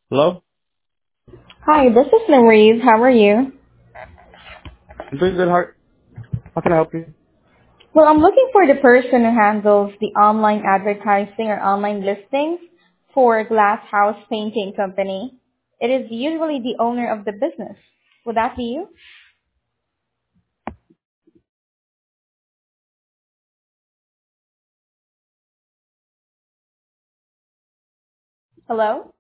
Hello? Hi, this is Louise. How are you? I'm doing good, Heart. How can I help you? Well, I'm looking for the person who handles the online advertising or online listings for a glass house painting company. It is usually the owner of the business. Would that be you? Hello?